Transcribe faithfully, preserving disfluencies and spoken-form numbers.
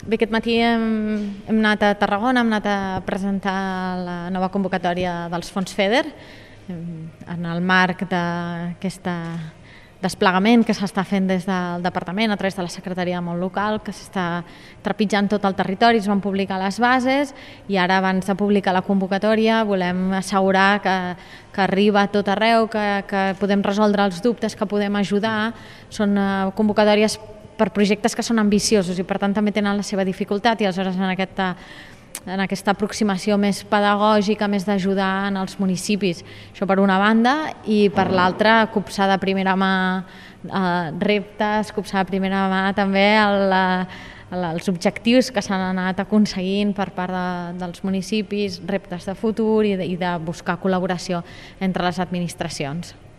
Bé, aquest matí hem, hem anat a Tarragona, hem anat a presentar la nova convocatòria dels fons FEDER en el marc d'aquest desplegament que s'està fent des del Departament a través de la Secretaria de Món Local, que s'està trepitjant tot el territori, es van publicar les bases i ara, abans de publicar la convocatòria, volem assegurar que, que arriba a tot arreu, que, que podem resoldre els dubtes, que podem ajudar. Són convocatòries per projectes que són ambiciosos i per tant també tenen la seva dificultat i aleshores en aquesta, en aquesta aproximació més pedagògica, més d'ajudar en els municipis. Això per una banda, i per l'altra copsar de primera mà eh, reptes, copsar de primera mà també el, els objectius que s'han anat aconseguint per part de, dels municipis, reptes de futur i de, i de buscar col·laboració entre les administracions.